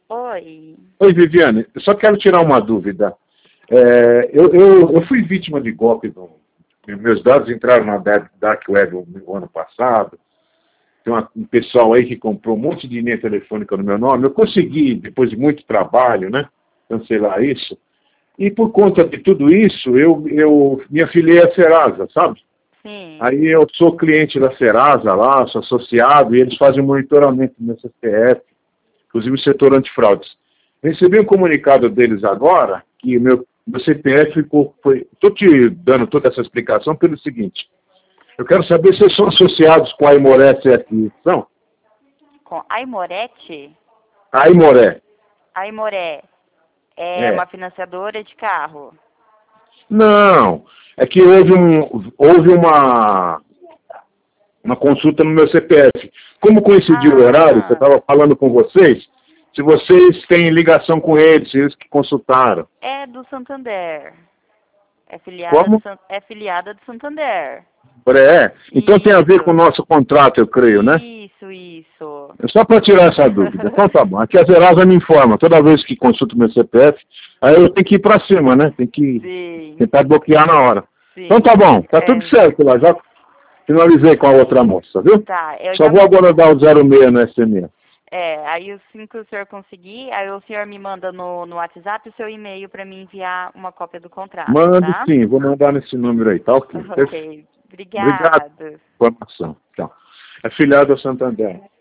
Oi. Oi, Viviane, eu só quero tirar uma dúvida. Eu fui vítima de golpe. Meus dados entraram na Dark Web no ano passado. Tem um pessoal aí que comprou um monte de linha telefônica no meu nome. Eu consegui, depois de muito trabalho, né, cancelar isso. E por conta de tudo isso, eu me afiliei à Serasa, sabe? Sim. Aí eu sou cliente da Serasa lá, sou associado, e eles fazem um monitoramento no meu CPF, inclusive o setor antifraudes. Recebi um comunicado deles agora, que o meu CPF ficou... Estou te dando toda essa explicação pelo seguinte: eu quero saber se vocês são associados com a Aimoré CFI, são? Com a Aimorete? A Aimoré. A Aimoré é uma financiadora de carro. Não, é que houve uma consulta no meu CPF. Como coincidiu o horário que eu estava falando com vocês, se vocês têm ligação com eles, eles que consultaram. É do Santander. Como? É filiada do Santander. Então Isso. tem a ver com o nosso contrato, eu creio, né? Isso. É só para tirar essa dúvida. Então tá bom. Aqui a Serasa me informa. Toda vez que consulto meu CPF, aí eu tenho que ir para cima, né? Tem que tentar bloquear na hora. Sim. Então tá bom. Tá tudo certo lá. Já finalizei com a outra moça, viu? Tá. Só vou agora dar o 06 no SMS. Aí assim que o senhor conseguir, aí o senhor me manda no WhatsApp o seu e-mail para me enviar uma cópia do contrato, Mando tá? sim, vou mandar nesse número aí, tá ok? Ok. Obrigado pela informação. Tchau. É filiado ao Santander.